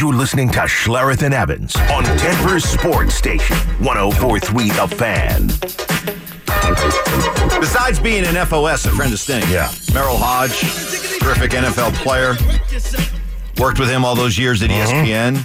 You're listening to Schlereth and Evans on Denver's Sports Station, 104.3 The Fan. Besides being an FOS, a friend of Sting. Yeah. Merrill Hodge, terrific NFL player. Worked with him all those years at ESPN.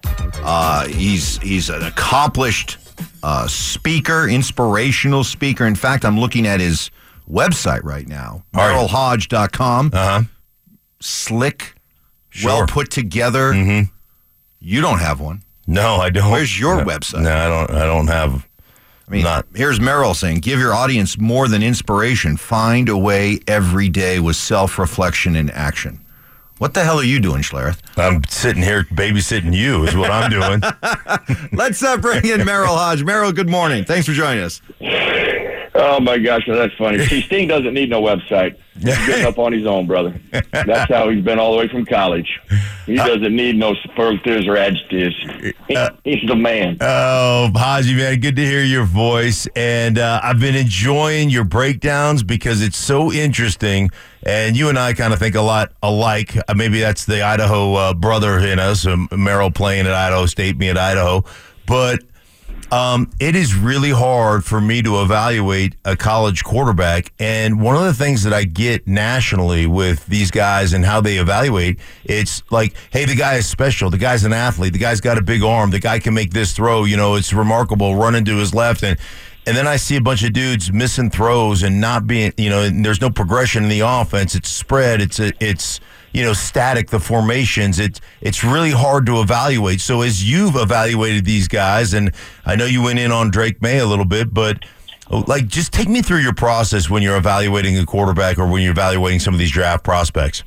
He's an accomplished speaker, inspirational speaker. In fact, I'm looking at his website right now, merrillhodge.com. Slick, well put together. Mm-hmm. You don't have one. No, I don't. Where's your website? No, I don't have. Here's Merrill saying, give your audience more than inspiration. Find a way every day with self-reflection and action. What the hell are you doing, Schlereth? I'm sitting here babysitting you is what I'm doing. Let's bring in Merrill Hodge. Merrill, good morning. Thanks for joining us. Oh, my gosh, that's funny. See, Sting doesn't need no website. He's getting up on his own, brother. That's how he's been all the way from college. He doesn't need no superlatives or adjectives. He's the man. Oh, Haji, man, good to hear your voice. And I've been enjoying your breakdowns because it's so interesting. And you and I kind of think a lot alike. Maybe that's the Idaho brother in us, Merrill playing at Idaho State, me at Idaho. But it is really hard for me to evaluate a college quarterback. And one of the things that I get nationally with these guys and how they evaluate, it's like, hey, the guy is special. The guy's an athlete. The guy's got a big arm. The guy can make this throw. You know, it's remarkable, running to his left. And then I see a bunch of dudes missing throws and not being, and there's no progression in the offense. It's spread. It's static, the formations. It's really hard to evaluate. So as you've evaluated these guys, and I know you went in on Drake May a little bit, but just take me through your process when you're evaluating a quarterback or when you're evaluating some of these draft prospects.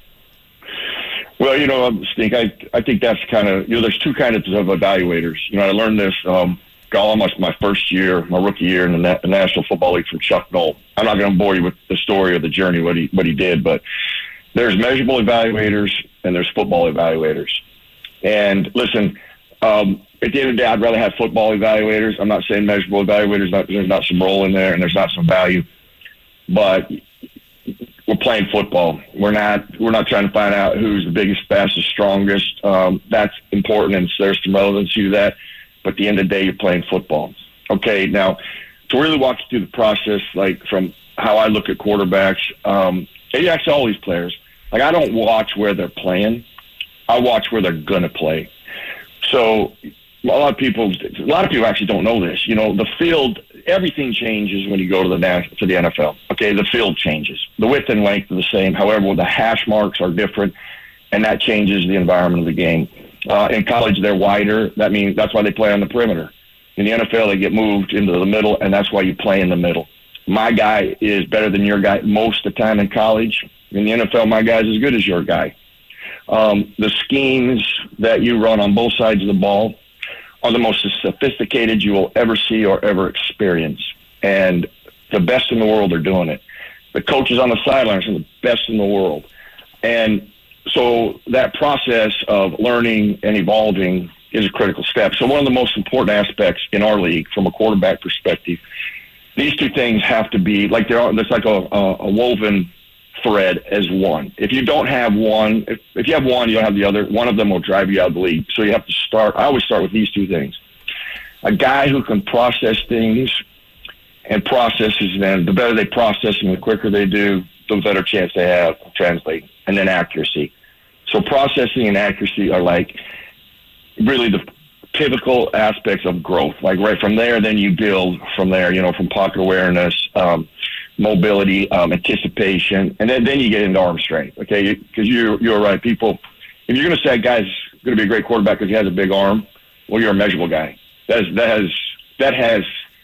Well, Stink, I think that's kind of, there's two kinds of evaluators. I learned this almost my first year, my rookie year in the National Football League from Chuck Noll. I'm not going to bore you with the story of the journey, what he did, but there's measurable evaluators and there's football evaluators. And listen, at the end of the day, I'd rather have football evaluators. I'm not saying measurable evaluators. There's not some role in there and there's not some value. But we're playing football. We're not trying to find out who's the biggest, fastest, strongest. That's important and there's some relevancy to that. But at the end of the day, you're playing football. Okay, now to really walk you through the process, like from how I look at quarterbacks, and actually all these players. Like, I don't watch where they're playing. I watch where they're going to play. So a lot of people actually don't know this. The field, everything changes when you go to the NFL. Okay, the field changes. The width and length are the same. However, the hash marks are different, and that changes the environment of the game. In college, they're wider. That's why they play on the perimeter. In the NFL, they get moved into the middle, and that's why you play in the middle. My guy is better than your guy most of the time in college. In the NFL, my guy's as good as your guy. The schemes that you run on both sides of the ball are the most sophisticated you will ever see or ever experience. And the best in the world are doing it. The coaches on the sidelines are the best in the world. And so that process of learning and evolving is a critical step. So one of the most important aspects in our league from a quarterback perspective, these two things have to be like there's like a woven thread as one. If you don't have one, if you have one, you don't have the other. One of them will drive you out of the league. So you have to start. I always start with these two things. A guy who can process things and processes them, the better they process them, the quicker they do, the better chance they have of translating. And then accuracy. So processing and accuracy are like really the pivotal aspects of growth. Like right from there, then you build from there, from pocket awareness, mobility, anticipation, and then you get into arm strength, okay? Because you're right. People, if you're going to say a guy's going to be a great quarterback because he has a big arm, well, you're a measurable guy. That has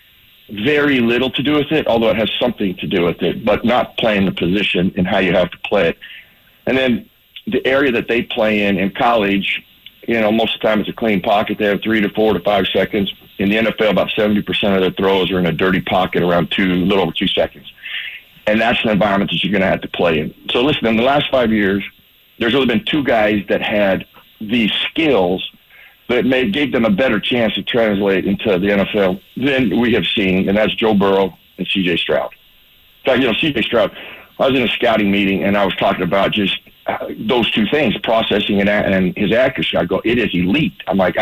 very little to do with it, although it has something to do with it, but not playing the position and how you have to play it. And then the area that they play in college, most of the time it's a clean pocket. They have 3 to 4 to 5 seconds. In the NFL, about 70% of their throws are in a dirty pocket around a little over 2 seconds. And that's an environment that you're going to have to play in. So listen, in the last 5 years, there's only been 2 guys that had these skills that gave them a better chance to translate into the NFL than we have seen, and that's Joe Burrow and C.J. Stroud. In fact, C.J. Stroud, I was in a scouting meeting, and I was talking about just those two things, processing and his accuracy. I go, it is elite.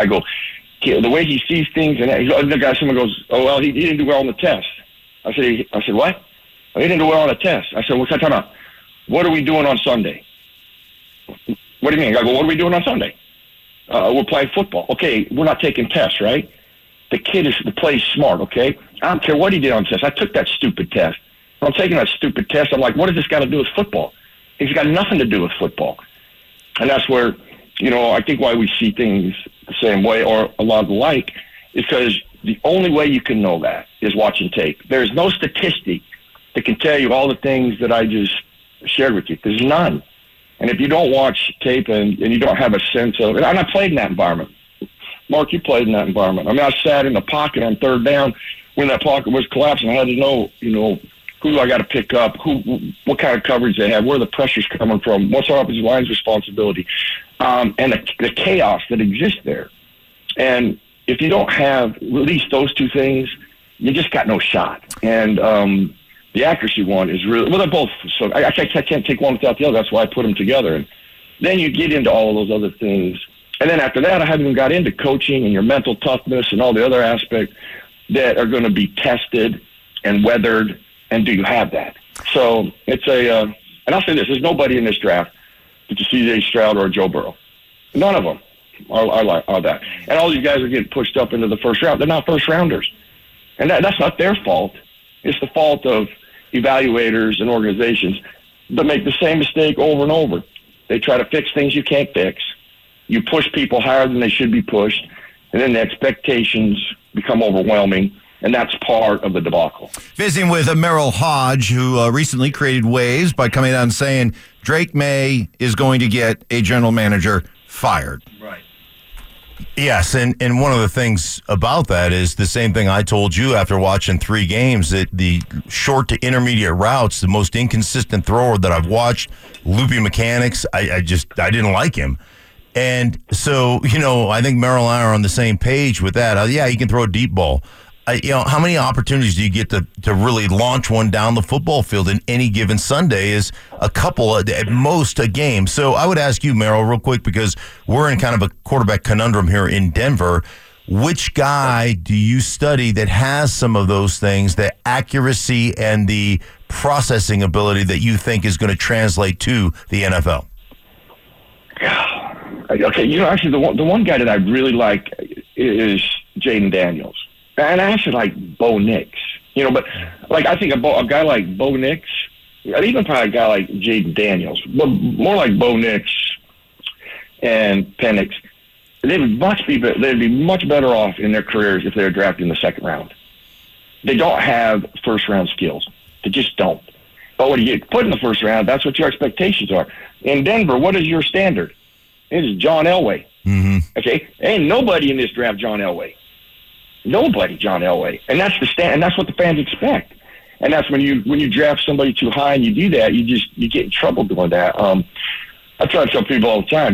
The way he sees things, and someone goes, oh, well, he didn't do well on the test. I said, what? Oh, he didn't do well on the test. I said, what's that talking about? What are we doing on Sunday? What do you mean? I go, what are we doing on Sunday? We're playing football. Okay, we're not taking tests, right? The kid plays smart, okay? I don't care what he did on the test. I took that stupid test. When I'm taking that stupid test, I'm like, what does this got to do with football? It's got nothing to do with football. And that's where, I think why we see things the same way or a lot alike is because the only way you can know that is watching tape. There's no statistic that can tell you all the things that I just shared with you. There's none. And if you don't watch tape and you don't have a sense of it, and I played in that environment. Mark, you played in that environment. I mean, I sat in the pocket on third down when that pocket was collapsing. I had to know, who do I got to pick up, what kind of coverage they have, where the pressure's coming from, what's our offensive line's responsibility, and the chaos that exists there. And if you don't have at least those two things, you just got no shot. And the accuracy one is really, well, they're both, so I can't take one without the other. That's why I put them together. And then you get into all of those other things. And then after that, I haven't even got into coaching and your mental toughness and all the other aspects that are going to be tested and weathered. And do you have that? So it's and I'll say this, there's nobody in this draft that's a C.J. Stroud or a Joe Burrow. None of them are that. And all these guys are getting pushed up into the first round. They're not first rounders. And that's not their fault. It's the fault of evaluators and organizations that make the same mistake over and over. They try to fix things you can't fix. You push people higher than they should be pushed, and then the expectations become overwhelming, and that's part of the debacle. Visiting with Merrill Hodge, who recently created waves by coming out and saying Drake May is going to get a general manager fired. Right. Yes, and one of the things about that is the same thing I told you after watching 3 games, that the short to intermediate routes, the most inconsistent thrower that I've watched, loopy mechanics, I didn't like him. And so, I think Merrill and I are on the same page with that. Yeah, he can throw a deep ball. How many opportunities do you get to really launch one down the football field in any given Sunday? Is a couple, at most a game. So I would ask you, Merrill, real quick, because we're in kind of a quarterback conundrum here in Denver. Which guy do you study that has some of those things, the accuracy and the processing ability that you think is going to translate to the NFL? Okay, actually, the one guy that I really like is Jaden Daniels. And I actually like Bo Nix, but I think a guy like Bo Nix, even probably a guy like Jaden Daniels, but more like Bo Nix and Penix, they'd be much better off in their careers if they were drafted in the second round. They don't have first round skills. They just don't. But when you get put in the first round, that's what your expectations are. In Denver, what is your standard? It is John Elway. Mm-hmm. Okay? Ain't nobody in this draft John Elway. Nobody, John Elway, and that's and that's what the fans expect. And that's when you draft somebody too high and you do that, you get in trouble doing that. I try to tell people all the time,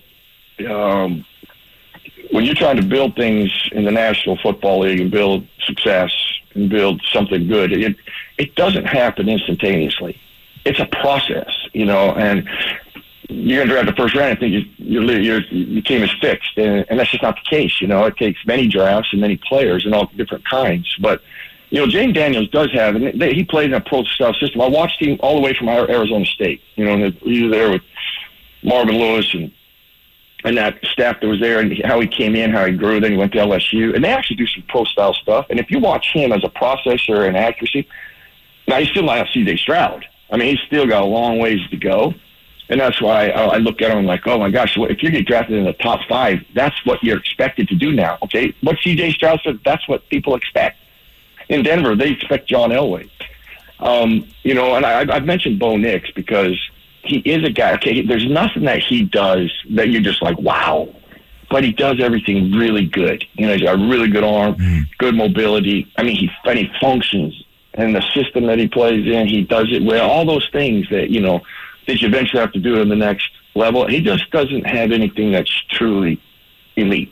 when you're trying to build things in the National Football League and build success and build something good, it doesn't happen instantaneously. It's a process, and you're going to draft the first round and think your team is fixed, and that's just not the case. It takes many drafts and many players and all different kinds. But Jaden Daniels does have, and he played in a pro-style system. I watched him all the way from Arizona State. He was there with Marvin Lewis and that staff that was there, and how he came in, how he grew. Then he went to LSU, and they actually do some pro-style stuff. And if you watch him as a processor and accuracy, now he's still not C.J. Stroud. I mean, he's still got a long ways to go. And that's why I look at him like, oh, my gosh, if you get drafted in the top 5, that's what you're expected to do now, okay? What C.J. Stroud said, that's what people expect. In Denver, they expect John Elway. And I've mentioned Bo Nix because he is a guy, okay, there's nothing that he does that you're just like, wow. But he does everything really good. He's got a really good arm, good mobility. I mean, he functions. And the system that he plays in, he does it well. All those things that, that you eventually have to do in the next level. He just doesn't have anything that's truly elite.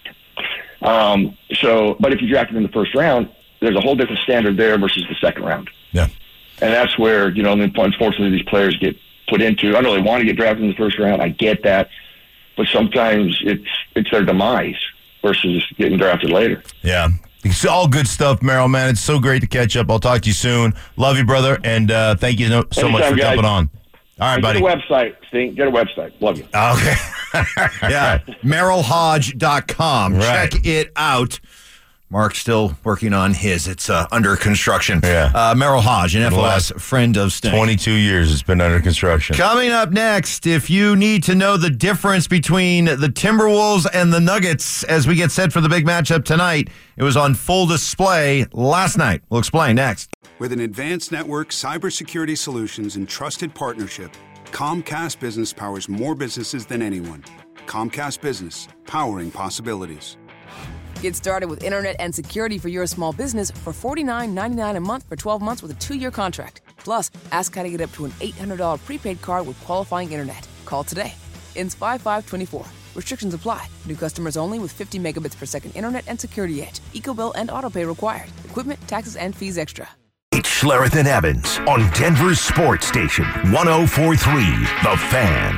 But if you draft him in the first round, there's a whole different standard there versus the second round. Yeah. And that's where, unfortunately these players get put into. I know they want to get drafted in the first round. I get that, but sometimes it's their demise versus getting drafted later. Yeah. It's all good stuff, Merrill, man. It's so great to catch up. I'll talk to you soon. Love you, brother, and thank you so much for jumping on. All right, buddy. Get a website, Stink. Get a website. Love you. Okay. Yeah. MerrillHodge.com. Right. Check it out. Mark's still working on his. It's under construction. Yeah. Merrill Hodge, an FOS friend of Stink. 22 years it's been under construction. Coming up next, if you need to know the difference between the Timberwolves and the Nuggets as we get set for the big matchup tonight, it was on full display last night. We'll explain next. With an advanced network, cybersecurity solutions, and trusted partnership, Comcast Business powers more businesses than anyone. Comcast Business, powering possibilities. Get started with internet and security for your small business for $49.99 a month for 12 months with a 2-year contract. Plus, ask how to get up to an $800 prepaid card with qualifying internet. Call today. Ends 5/5/24. Restrictions apply. New customers only with 50 megabits per second internet and security edge. EcoBill and autopay required. Equipment, taxes, and fees extra. It's Schlereth and Evans on Denver's Sports Station, 104.3 The Fan.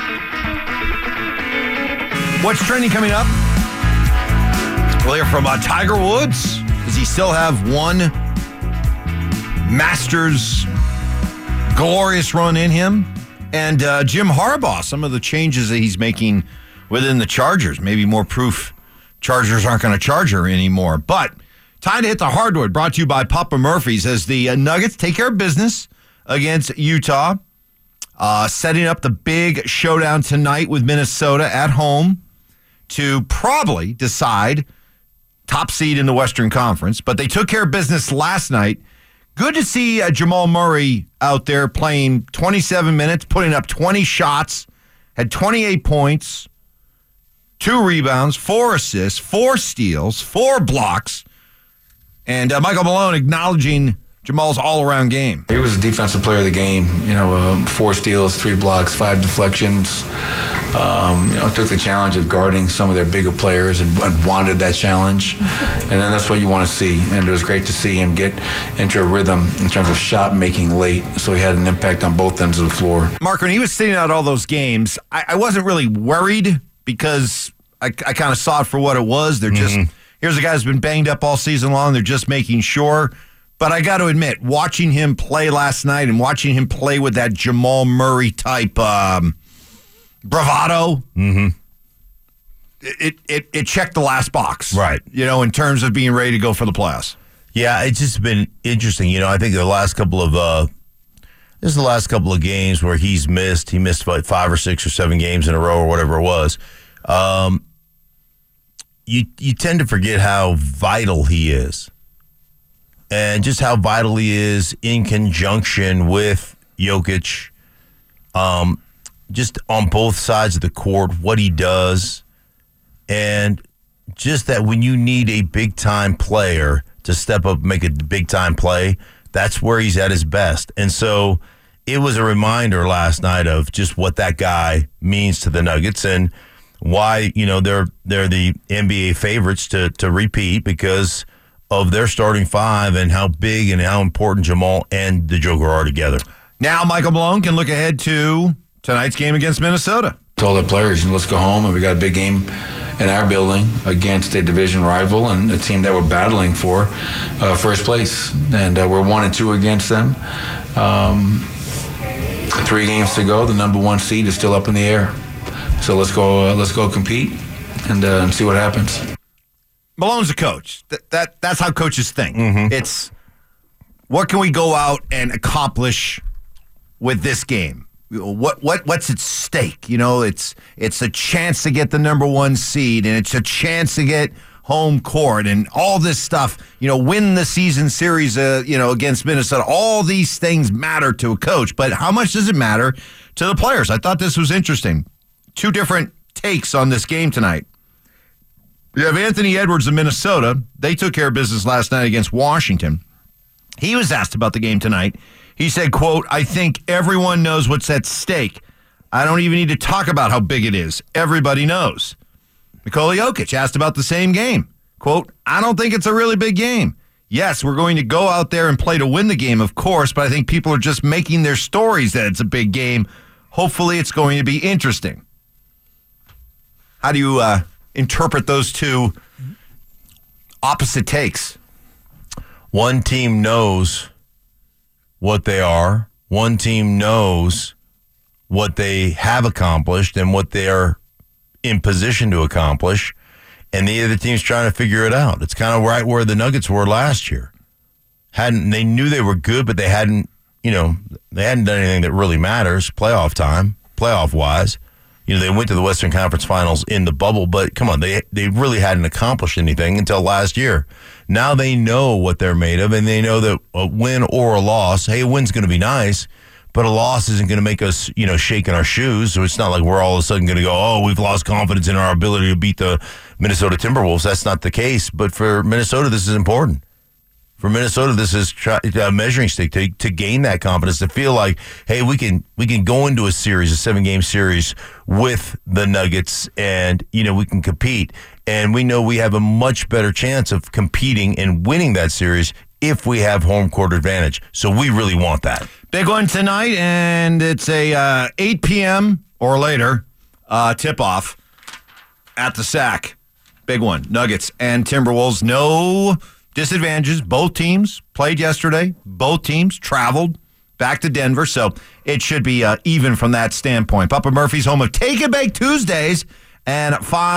What's trending coming up? We'll hear from Tiger Woods. Does he still have one Masters glorious run in him? And Jim Harbaugh, some of the changes that he's making within the Chargers. Maybe more proof Chargers aren't going to charge her anymore. But time to hit the hardwood, brought to you by Papa Murphy's as the Nuggets take care of business against Utah. Setting up the big showdown tonight with Minnesota at home to probably decide top seed in the Western Conference, but they took care of business last night. Good to see Jamal Murray out there playing 27 minutes, putting up 20 shots, had 28 points, 2 rebounds, 4 assists, 4 steals, 4 blocks, and Michael Malone acknowledging Jamal's all-around game. He was the defensive player of the game. 4 steals, 3 blocks, 5 deflections. Took the challenge of guarding some of their bigger players and wanted that challenge. And then that's what you want to see. And it was great to see him get into a rhythm in terms of shot making late. So he had an impact on both ends of the floor. Mark, when he was sitting out all those games, I wasn't really worried because I kind of saw it for what it was. They're just, here's a guy who's been banged up all season long. They're just making sure. But I got to admit, watching him play last night and watching him play with that Jamal Murray type bravado, it checked the last box. Right. In terms of being ready to go for the playoffs. Yeah, it's just been interesting. I think the last couple of this is the last couple of games where he missed about 5 or 6 or 7 games in a row or whatever it was. You tend to forget how vital he is. And just how vital he is in conjunction with Jokic, just on both sides of the court, what he does, and just that when you need a big-time player to step up and make a big-time play, that's where he's at his best. And so it was a reminder last night of just what that guy means to the Nuggets and why, they're the NBA favorites to repeat because of their starting 5 and how big and how important Jamal and the Joker are together. Now Michael Malone can look ahead to tonight's game against Minnesota. Told the players, let's go home, and we got a big game in our building against a division rival and a team that we're battling for first place. And we're 1-2 against them. 3 games to go. The number 1 seed is still up in the air. So let's go compete and see what happens. Malone's a coach. That's how coaches think. It's what can we go out and accomplish with this game? What's at stake? It's a chance to get the number 1 seed, and it's a chance to get home court and all this stuff. Win the season series. Against Minnesota. All these things matter to a coach, but how much does it matter to the players? I thought this was interesting. 2 different takes on this game tonight. You have Anthony Edwards of Minnesota. They took care of business last night against Washington. He was asked about the game tonight. He said, quote, "I think everyone knows what's at stake. I don't even need to talk about how big it is. Everybody knows." Nikola Jokic asked about the same game. Quote, "I don't think it's a really big game. yes, we're going to go out there and play to win the game, of course, but I think people are just making their stories that it's a big game. Hopefully it's going to be interesting. How do you interpret those two opposite takes? One team knows what they are. One team knows what they have accomplished and what they are in position to accomplish. And the other team's trying to figure it out. It's kind of right where the Nuggets were last year. They knew they were good, but they hadn't done anything that really matters playoff wise. They went to the Western Conference Finals in the bubble, but come on, they really hadn't accomplished anything until last year. Now they know what they're made of, and they know that a win or a loss, hey, a win's going to be nice, but a loss isn't going to make us, shake in our shoes. So it's not like we're all of a sudden going to go, oh, we've lost confidence in our ability to beat the Minnesota Timberwolves. That's not the case. But for Minnesota, this is important. For Minnesota, this is a measuring stick to gain that confidence, to feel like, hey, we can go into a series, a 7-game series with the Nuggets, and we can compete. And we know we have a much better chance of competing and winning that series if we have home court advantage. So we really want that. Big one tonight, and it's a 8 p.m. or later tip-off at the SAC. Big one. Nuggets and Timberwolves. No disadvantages. Both teams played yesterday. Both teams traveled back to Denver, so it should be even from that standpoint. Papa Murphy's home of Take and Bake Tuesdays and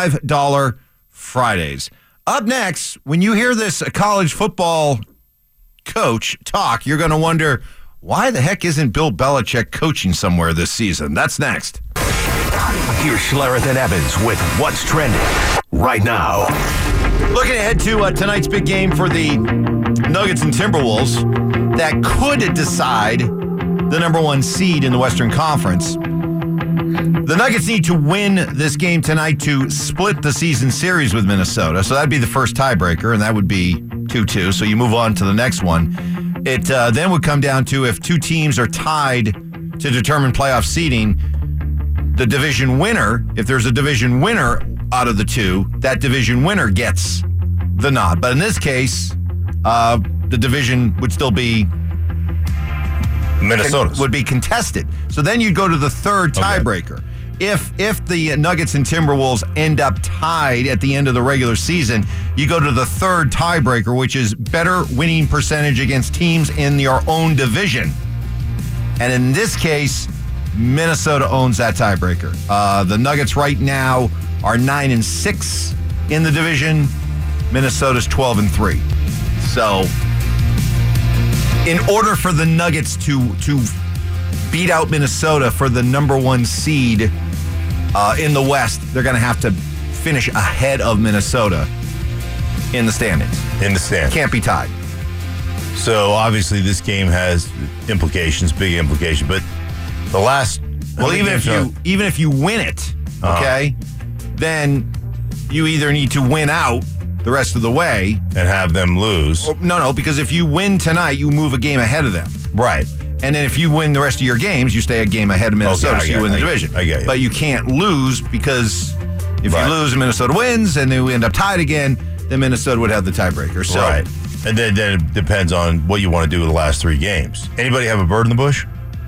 $5 Fridays. Up next, when you hear this college football coach talk, you're going to wonder, why the heck isn't Bill Belichick coaching somewhere this season? That's next. Here's Schlereth and Evans with What's Trending right now. Looking ahead to tonight's big game for the Nuggets and Timberwolves that could decide the number one seed in the Western Conference. The Nuggets need to win this game tonight to split the season series with Minnesota. So that'd be the first tiebreaker, and that would be 2-2. So you move on to the next one. It then would come down to, if two teams are tied to determine playoff seeding, the division winner, if there's a division winner out of the two, that division winner gets the nod. But in this case, the division would still be Minnesota's. Would be contested. So then you'd go to the third tiebreaker. Okay. If the Nuggets and Timberwolves end up tied at the end of the regular season, you go to the third tiebreaker, which is better winning percentage against teams in your own division. And in this case, Minnesota owns that tiebreaker. The Nuggets right now are 9-6 in the division. Minnesota's 12-3. So, in order for the Nuggets to beat out Minnesota for the number one seed in the West, they're going to have to finish ahead of Minnesota in the standings. Can't be tied. So obviously this game has implications, big implications. But the last, even if you win it, okay, then you either need to win out the rest of the way and have them lose. No, because if you win tonight, you move a game ahead of them. Right. And then if you win the rest of your games, you stay a game ahead of Minnesota, so you win the division. I get you. But you can't lose, because if you lose and Minnesota wins and then we end up tied again, then Minnesota would have the tiebreaker. So, right. And then it depends on what you want to do with the last three games. Anybody have a bird in the bush?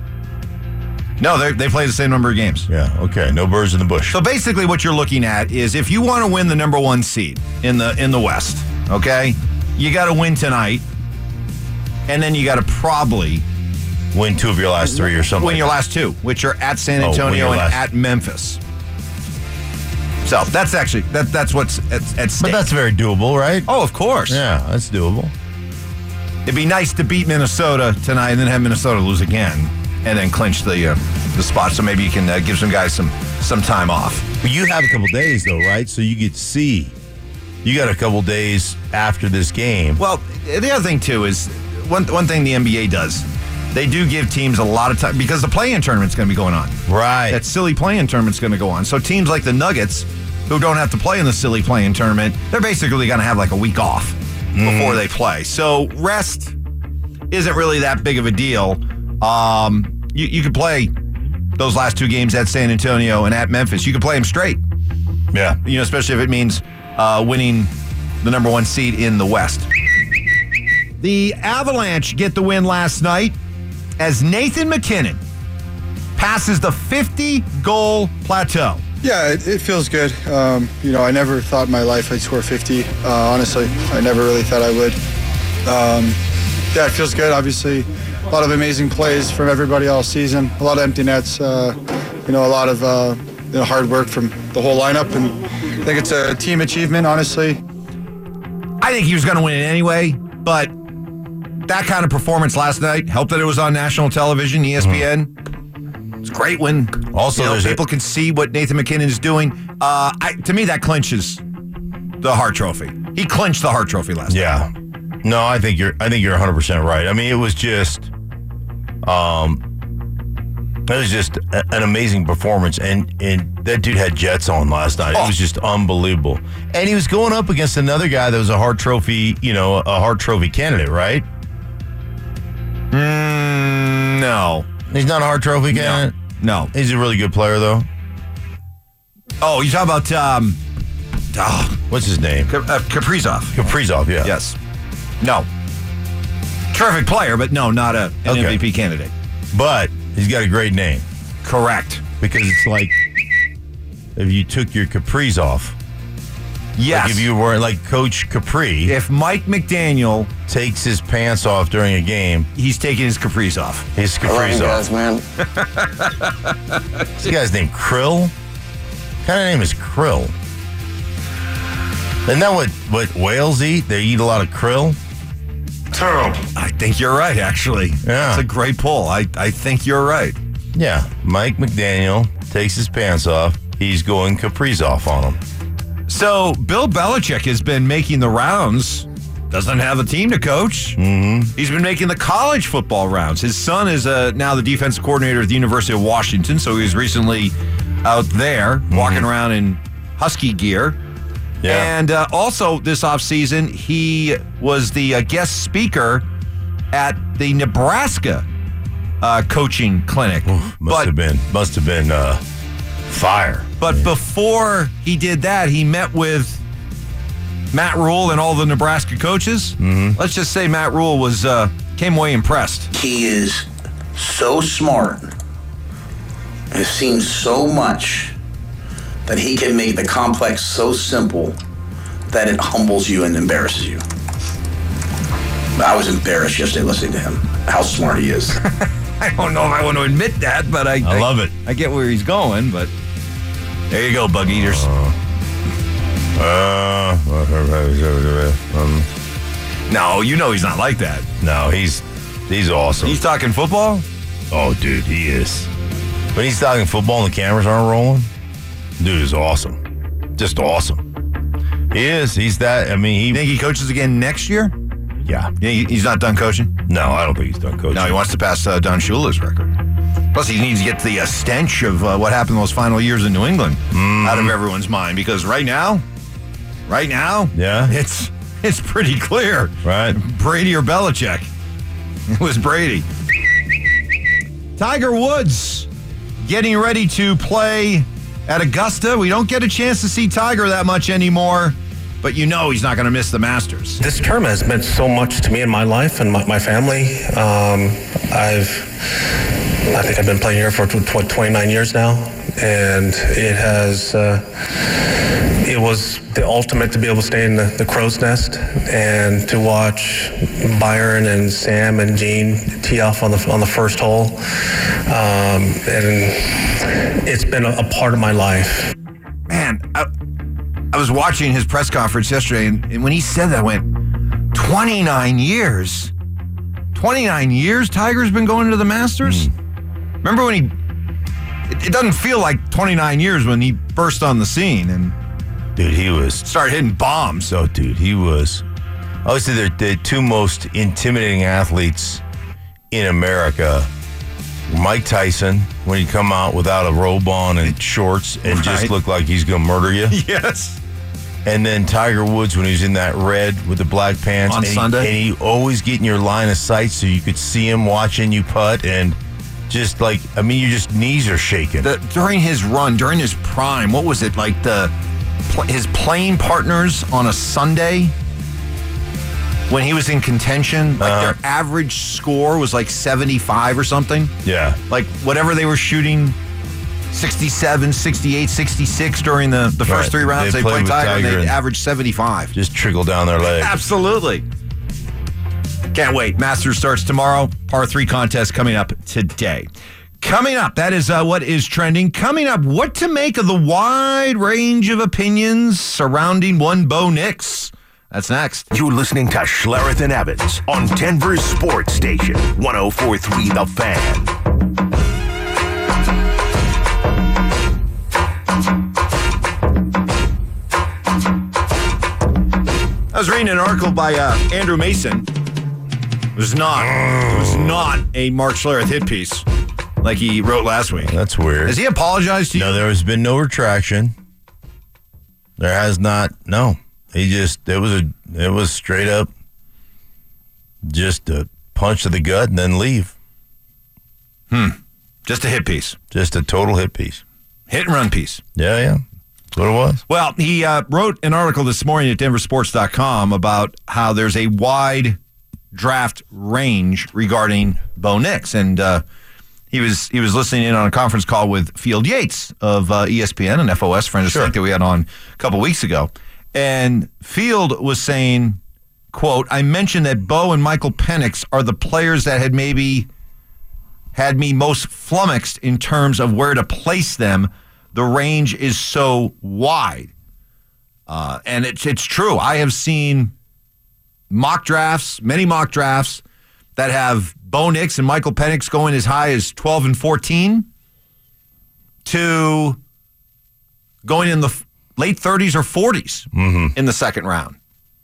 No, they play the same number of games. Yeah, okay. No birds in the bush. So basically what you're looking at is, if you want to win the number one seed in the West, okay, you got to win tonight, and then you got to probably win two of your last three or something. Win your last two, which are at San Antonio and at Memphis. So that's actually that's what's at stake. But that's very doable, right? Oh, of course. Yeah, that's doable. It'd be nice to beat Minnesota tonight and then have Minnesota lose again and then clinch the spot. So maybe you can give some guys some time off. But you have a couple days though, right? So you get to see. You got a couple days after this game. Well, the other thing too is one thing the NBA does. They do give teams a lot of time, because the play-in tournament's going to be going on. Right. That silly play-in tournament's going to go on. So teams like the Nuggets, who don't have to play in the silly play-in tournament, they're basically going to have like a week off before they play. So rest isn't really that big of a deal. You could play those last two games at San Antonio and at Memphis. You could play them straight. Yeah. Especially if it means winning the number one seed in the West. The Avalanche get the win last night as Nathan MacKinnon passes the 50-goal plateau. Yeah, it feels good. I never thought in my life I'd score 50. Honestly, I never really thought I would. It feels good. Obviously, a lot of amazing plays from everybody all season. A lot of empty nets. A lot of hard work from the whole lineup. And I think it's a team achievement, honestly. I think he was going to win it anyway, but that kind of performance last night helped that it was on national television, ESPN. It's great when people can see what Nathan MacKinnon is doing. To me, that clinches the Hart Trophy. He clinched the Hart Trophy last night. Yeah. No, I think you're 100% right. I mean, it was just an amazing performance, and that dude had jets on last night. It was just unbelievable. And he was going up against another guy that was a Hart Trophy, a Hart Trophy candidate, right? No. He's not a Hart Trophy candidate? No. He's a really good player, though. Oh, you talking about what's his name? Kaprizov. Kaprizov, yeah. Yes. No. Terrific player, but no, not an MVP candidate. But he's got a great name. Correct. Because it's like if you took your capris off. Yes. Like if you were like Coach Capri. If Mike McDaniel takes his pants off during a game. He's taking his capris off. His capris off. Guys, man. This guy's named Krill? What kind of name is Krill? Isn't that what whales eat? They eat a lot of krill? Terrible. I think you're right, actually. Yeah. That's a great pull. I think you're right. Yeah. Mike McDaniel takes his pants off. He's going capris off on him. So Bill Belichick has been making the rounds. Doesn't have a team to coach. Mm-hmm. He's been making the college football rounds. His son is now the defensive coordinator at the University of Washington, so he was recently out there walking around in Husky gear. Yeah. And also this offseason, he was the guest speaker at the Nebraska coaching clinic. Must have been fire. But before he did that, he met with Matt Rule and all the Nebraska coaches. Mm-hmm. Let's just say Matt Rule came away impressed. He is so smart and has seen so much that he can make the complex so simple that it humbles you and embarrasses you. I was embarrassed yesterday listening to him, how smart he is. I don't know if I want to admit that, but I love it. I get where he's going, but there you go, Bug Eaters. No, you know he's not like that. No, he's awesome. He's talking football? Oh, dude, he is. When he's talking football and the cameras aren't rolling, dude is awesome. Just awesome. He is. He's that. I mean, You think he coaches again next year? Yeah. He's not done coaching? No, I don't think he's done coaching. No, he wants to pass Don Shula's record. Plus, he needs to get the stench of what happened those final years in New England out of everyone's mind. Because right now, yeah, it's pretty clear. Right. Brady or Belichick. It was Brady. Tiger Woods getting ready to play at Augusta. We don't get a chance to see Tiger that much anymore, but he's not going to miss the Masters. This tournament has meant so much to me in my life and my family. I think I've been playing here for 29 years now, and it was the ultimate to be able to stay in the crow's nest and to watch Byron and Sam and Gene tee off on the first hole. And it's been a part of my life. Man, I was watching his press conference yesterday, and when he said that, I went, 29 years? 29 years Tiger's been going to the Masters? Remember when it doesn't feel like 29 years when he burst on the scene and dude, he started hitting bombs. So, dude, he was, obviously they're the two most intimidating athletes in America. Mike Tyson, when he'd come out without a robe on and shorts and just look like he's going to murder you. Yes. And then Tiger Woods when he was in that red with the black pants. On Sunday. And he always get in your line of sight so you could see him watching you putt. And just like, your just knees are shaking. During his run, during his prime, what was it, like his playing partners on a Sunday? when he was in contention, like their average score was like 75 or something. Yeah. Like whatever they were shooting, 67, 68, 66 during the first 3 rounds they played Tiger, and they averaged 75. Just trickle down their leg. Absolutely. Can't wait. Masters starts tomorrow. Par 3 contest coming up today. Coming up, that is what is trending. Coming up, what to make of the wide range of opinions surrounding one Bo Nix. That's next. You're listening to Schlereth and Evans on Denver's Sports Station, 104.3 The Fan. I was reading an article by Andrew Mason. It was not a Mark Schlereth hit piece like he wrote last week. That's weird. Has he apologized to you? No, there has been no retraction. There has not. No. He just, it was straight up just a punch to the gut and then leave. Just a hit piece. Just a total hit piece. Hit and run piece. Yeah. That's what it was. Well, he wrote an article this morning at denversports.com about how there's a wide draft range regarding Bo Nix. And he was listening in on a conference call with Field Yates of ESPN and FOS, friend of Slick, that we had on a couple weeks ago. And Field was saying, quote, I mentioned that Bo and Michael Penix are the players that had maybe had me most flummoxed in terms of where to place them. The range is so wide. And it's true. I have seen many mock drafts that have Bo Nix and Michael Penix going as high as 12 and 14 to going in the late 30s or 40s in the second round.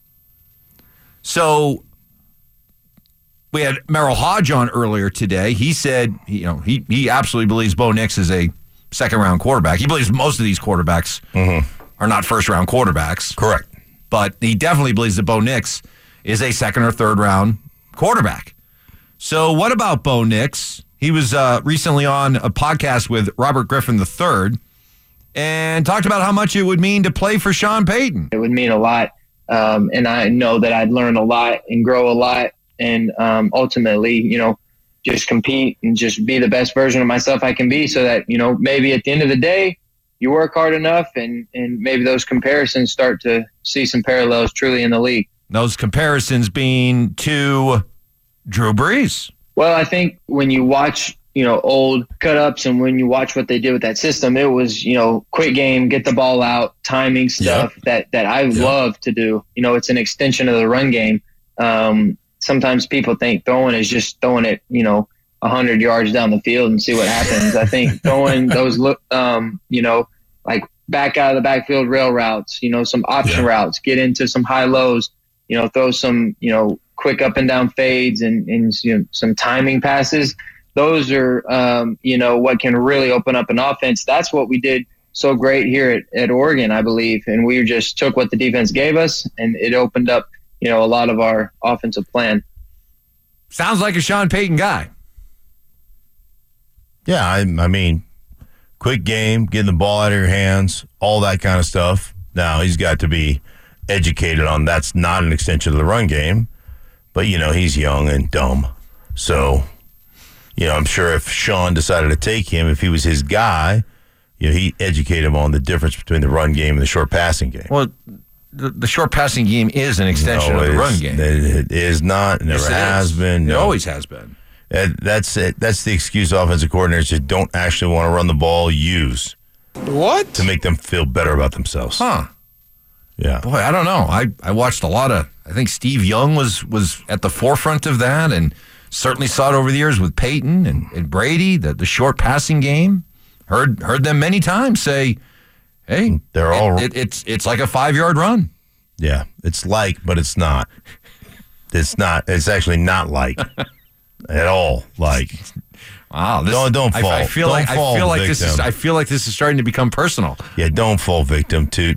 So we had Merrill Hodge on earlier today. He said, he absolutely believes Bo Nix is a second-round quarterback. He believes most of these quarterbacks are not first-round quarterbacks. Correct. But he definitely believes that Bo Nix is a second- or third-round quarterback. So what about Bo Nix? He was recently on a podcast with Robert Griffin III and talked about how much it would mean to play for Sean Payton. It would mean a lot, and I know that I'd learn a lot and grow a lot, and ultimately, just compete and just be the best version of myself I can be, so that, maybe at the end of the day, you work hard enough and maybe those comparisons start to see some parallels truly in the league. Those comparisons being to Drew Brees. Well, I think when you watch, old cut-ups and when you watch what they did with that system, it was, quick game, get the ball out, timing stuff that I love to do. It's an extension of the run game. Sometimes people think throwing is just throwing it, 100 yards down the field and see what happens. I think throwing those, like back out of the backfield rail routes, some option routes, get into some high lows, throw some, quick up and down fades and some timing passes. Those are, what can really open up an offense. That's what we did so great here at Oregon, I believe. And we just took what the defense gave us and it opened up, a lot of our offensive plan. Sounds like a Sean Payton guy. Yeah, I mean, quick game, getting the ball out of your hands, all that kind of stuff. Now, he's got to be educated on that's not an extension of the run game, but, he's young and dumb. So, I'm sure if Sean decided to take him, if he was his guy, he'd educate him on the difference between the run game and the short passing game. Well, the short passing game is an extension of the run game. It is not. It never has been. It always has been. That's it. That's the excuse offensive coordinators that don't actually want to run the ball use. What? To make them feel better about themselves. Huh. Yeah. Boy, I don't know. I watched a lot of, I think Steve Young was at the forefront of that and certainly saw it over the years with Peyton and Brady, the short passing game. Heard them many times say, hey, they're all it's like a 5-yard run. Yeah, it's like, but it's not. It's not. It's actually not like at all. Like, wow, don't fall. I feel like this is starting to become personal. Yeah, don't fall victim to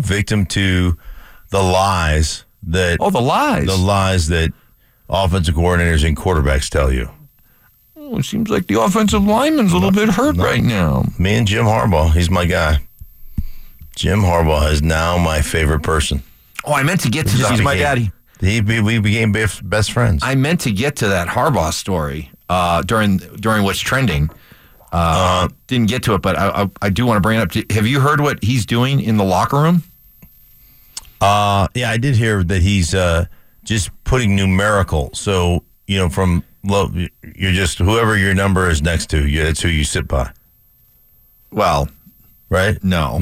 the lies that. Oh, the lies that offensive coordinators and quarterbacks tell you. Oh, it seems like the offensive lineman's a little bit hurt right now. Me and Jim Harbaugh, he's my guy. Jim Harbaugh is now my favorite person. Oh, I meant to get to this. He's my daddy. We became best friends. I meant to get to that Harbaugh story during what's trending. Didn't get to it, but I do want to bring it up. Have you heard what he's doing in the locker room? Yeah, I did hear that he's just putting numerical. So, from low, you're just whoever your number is next to, that's who you sit by. Well, right? No.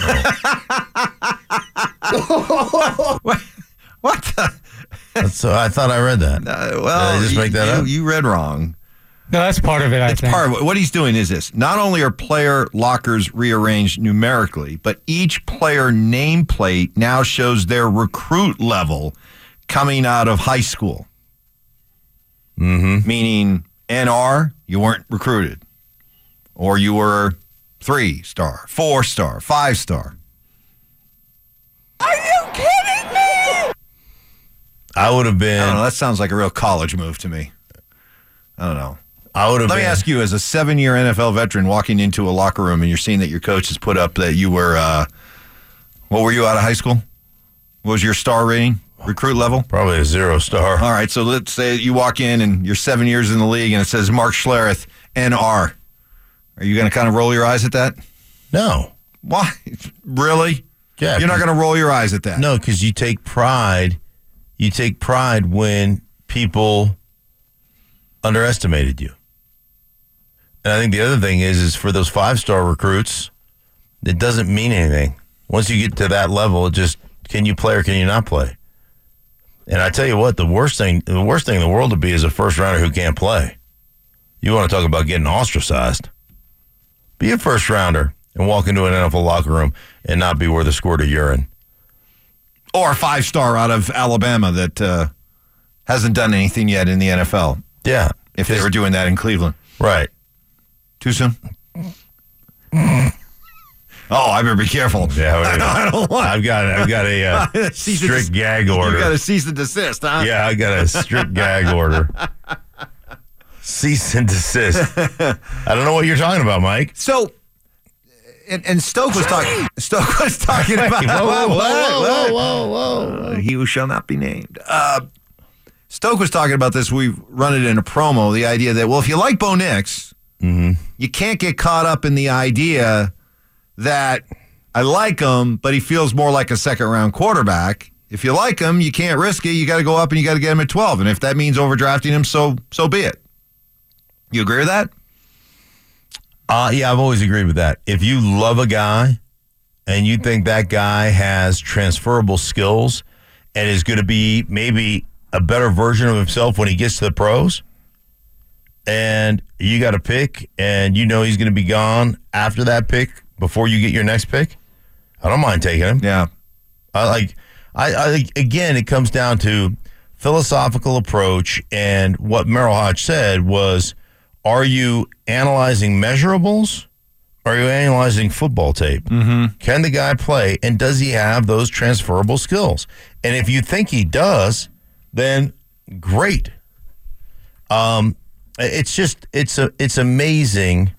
What the? I thought I read that. Well, did I just make that up? You read wrong. No, that's part of it, I think. Part of it. What he's doing is this. Not only are player lockers rearranged numerically, but each player nameplate now shows their recruit level coming out of high school. Mm-hmm. Meaning, NR, you weren't recruited. Or you were 3-star, 4-star, 5-star. Are you kidding me? I would have been. I don't know. That sounds like a real college move to me. I don't know. Let me ask you, as a 7-year NFL veteran walking into a locker room and you're seeing that your coach has put up that you were, what were you out of high school? What was your star rating, recruit level? Probably a 0-star. All right, so let's say you walk in and you're 7 years in the league and it says Mark Schlereth, NR. Are you going to kind of roll your eyes at that? No. Why? Really? Yeah. You're not going to roll your eyes at that? No, because you take pride. You take pride when people underestimated you. And I think the other thing is for those 5-star recruits, it doesn't mean anything. Once you get to that level, it just, can you play or can you not play? And I tell you what, the worst thing in the world to be is a first rounder who can't play. You want to talk about getting ostracized. Be a first rounder and walk into an NFL locker room and not be worth a squirt of urine. Or a 5-star out of Alabama that hasn't done anything yet in the NFL. Yeah. If they were doing that in Cleveland. Right. Too soon? I better be careful. Yeah, I don't want. I've got a strict gag order. You got a cease and desist, huh? Yeah, I got a strict gag order. Cease and desist. I don't know what you're talking about, Mike. So, and Stoke was talking. Stoke was talking about. Whoa. He who shall not be named. Stoke was talking about this. We run it in a promo. The idea that, well, if you like Bo Nix, you can't get caught up in the idea that I like him, but he feels more like a second-round quarterback. If you like him, you can't risk it. You got to go up and you got to get him at 12. And if that means overdrafting him, so be it. You agree with that? Yeah, I've always agreed with that. If you love a guy and you think that guy has transferable skills and is going to be maybe a better version of himself when he gets to the pros, and you got a pick and you know he's going to be gone after that pick before you get your next pick, I don't mind taking him. Yeah. I again, it comes down to philosophical approach, and what Merrill Hodge said was, are you analyzing measurables? Or are you analyzing football tape? Mm-hmm. Can the guy play, and does he have those transferable skills? And if you think he does, then great. It's amazing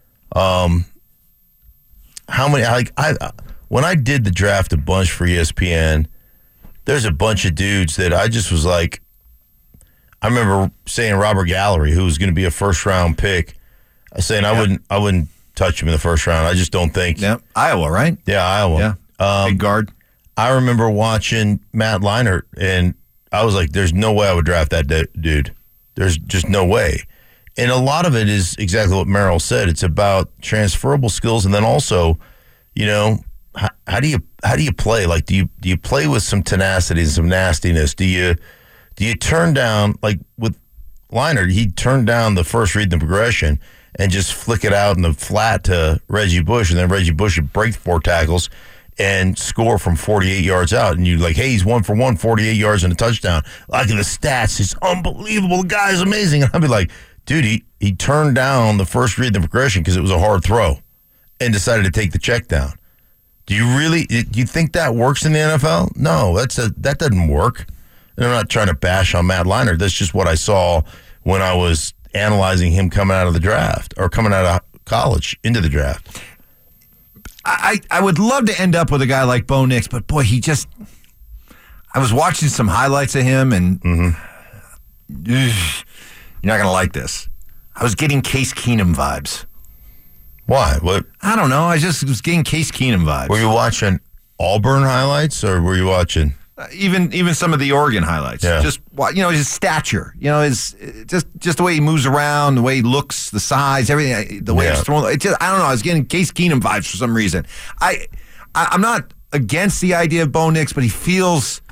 how many, when I did the draft a bunch for ESPN, there's a bunch of dudes that I just was like, I remember saying Robert Gallery, who was going to be a first-round pick, saying I wouldn't touch him in the first round. I just don't think. Yeah, Iowa, right? Yeah, Iowa. Yeah, big guard. I remember watching Matt Leinart, and I was like, there's no way I would draft that dude. There's just no way. And a lot of it is exactly what Merrill said. It's about transferable skills, and then also, how do you play? Like, do you play with some tenacity and some nastiness? Do you turn down, like with Leinart, he turned down the first read in the progression and just flick it out in the flat to Reggie Bush, and then Reggie Bush would break 4 tackles and score from 48 yards out. And you're like, hey, he's 1 for 1, 48 yards and a touchdown. Like, the stats, it's unbelievable. The guy's amazing. And I'd be like, dude, he turned down the first read in the progression because it was a hard throw and decided to take the check down. Do you think that works in the NFL? No, that doesn't work. And I'm not trying to bash on Matt Leinart. That's just what I saw when I was analyzing him coming out of the draft, or coming out of college into the draft. I would love to end up with a guy like Bo Nix, but boy, I was watching some highlights of him, and you're not going to like this. I was getting Case Keenum vibes. Why? What? I don't know. I just was getting Case Keenum vibes. Were you watching Auburn highlights, or were you watching even some of the Oregon highlights? Yeah. Just his stature. His just the way he moves around, the way he looks, the size, everything. The way he's throwing. I don't know. I was getting Case Keenum vibes for some reason. I'm not against the idea of Bo Nix, but it feels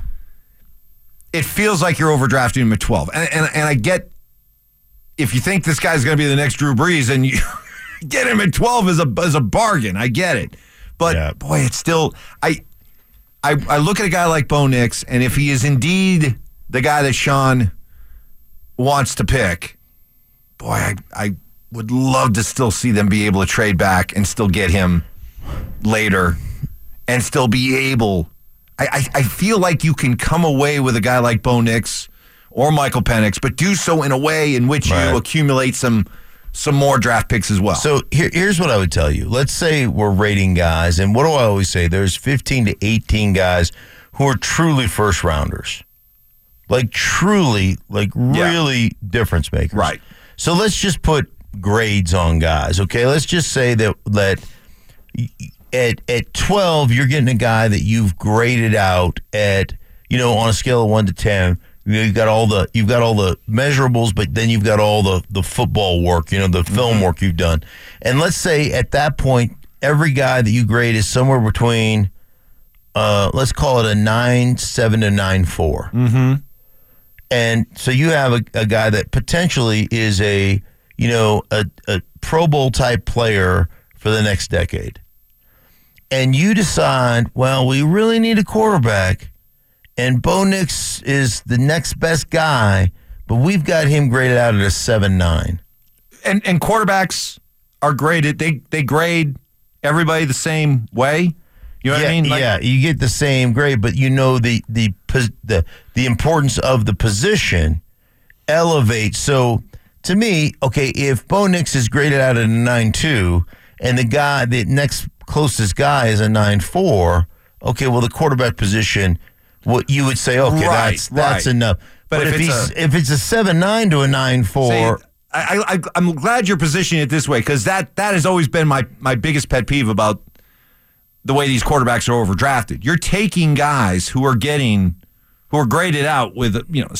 like you're overdrafting him at 12. And I get if you think this guy's going to be the next Drew Brees, and you get him at 12 as a bargain. I get it. But, boy, it's still I look at a guy like Bo Nix, and if he is indeed the guy that Sean wants to pick, boy, I would love to still see them be able to trade back and still get him later and still be able. I feel like you can come away with a guy like Bo Nix or Michael Penix, but do so in a way in which you accumulate some more draft picks as well. So here's what I would tell you. Let's say we're rating guys, and what do I always say? There's 15 to 18 guys who are truly first rounders. Like truly, really difference makers. Right. So let's just put grades on guys, okay? Let's just say that at 12, you're getting a guy that you've graded out at, on a scale of 1 to 10. You've got all the measurables, but then you've got all the football work, the film work you've done. And let's say at that point, every guy that you grade is somewhere between, let's call it a 9.7 to 9.4. Mm-hmm. And so you have a guy that potentially is a Pro Bowl type player for the next decade. And you decide, well, we really need a quarterback. And Bo Nix is the next best guy, but we've got him graded out at a 7.9. And quarterbacks are graded. They grade everybody the same way. You know what I mean? You get the same grade, but the importance of the position elevates. So to me, okay, if Bo Nix is graded out at a 9.2 and the next closest guy is a 9.4, okay, well, the quarterback position, what you would say, okay, that's enough. But if it's a 7.9 to a 9.4, I'm glad you're positioning it this way, because that has always been my biggest pet peeve about the way these quarterbacks are overdrafted. You're taking guys who are graded out with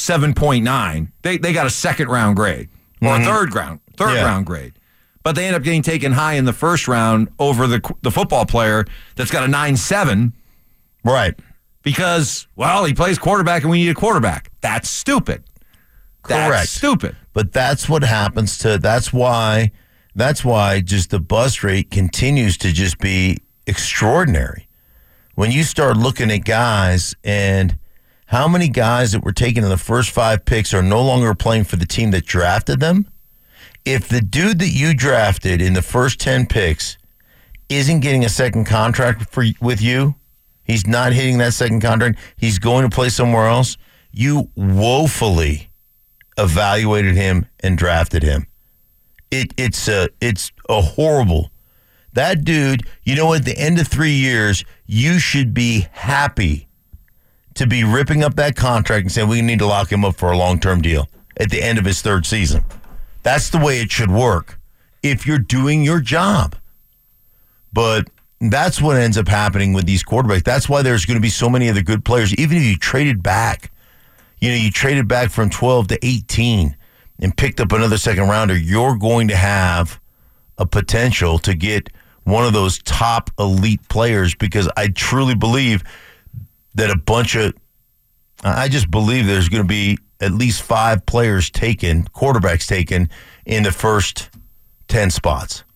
7.9. They got a second round grade or a third round grade. But they end up getting taken high in the first round over the football player that's got a 9.7. Right. Because, well, he plays quarterback and we need a quarterback. That's stupid. Correct. That's stupid. But that's what happens that's why just the bust rate continues to just be extraordinary. When you start looking at guys and how many guys that were taken in the first 5 picks are no longer playing for the team that drafted them, if the dude that you drafted in the first 10 picks isn't getting a second contract with you, he's not hitting that second contract, he's going to play somewhere else, you woefully evaluated him and drafted him. It's a horrible. That dude, at the end of 3 years, you should be happy to be ripping up that contract and saying we need to lock him up for a long-term deal at the end of his 3rd season. That's the way it should work if you're doing your job. But that's what ends up happening with these quarterbacks. That's why there's going to be so many of the good players. Even if you traded back, you traded back from 12 to 18 and picked up another second rounder, you're going to have a potential to get one of those top elite players, because I truly believe that I just believe there's going to be at least 5 quarterbacks taken in the first 10 spots.